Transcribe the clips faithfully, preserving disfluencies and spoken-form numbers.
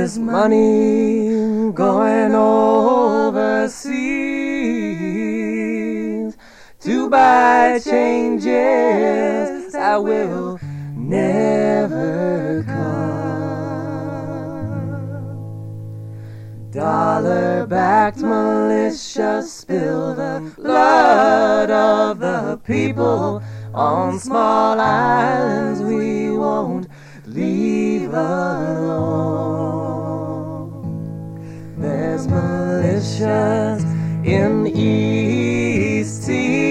is money going overseas to buy changes that will never come. Dollar-backed militia spill the blood of the people on small islands we won't leave alone. There's militias in East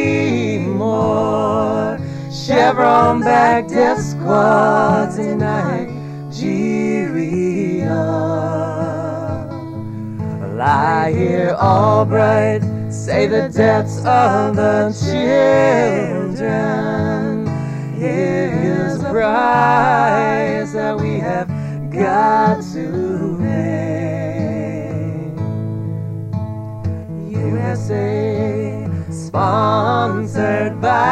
Timor, Chevron-backed death squads in Nigeria. I hear Albright say the deaths of the children is the price that we have got to pay. U S A sponsored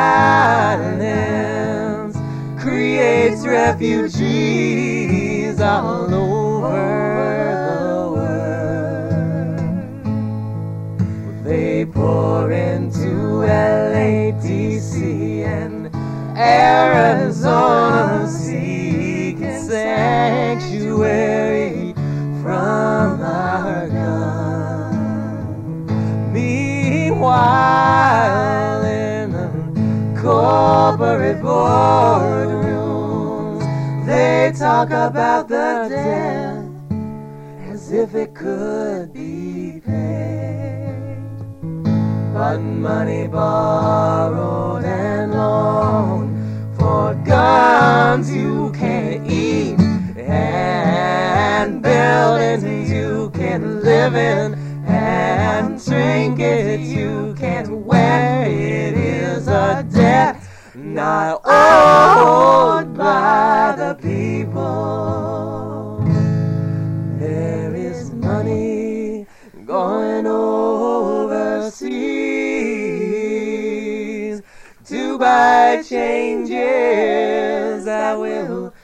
violence creates refugees all over the world. They pour into L A D C and Arizona seeking sanctuary from our guns. Meanwhile, in the corporate boardrooms, they talk about the debt as if it could be paid. But money borrowed and loaned for guns you can't eat and buildings you can't live in and trinkets you can't wear. It is a debt not owed by the people. There is money going overseas to buy changes that will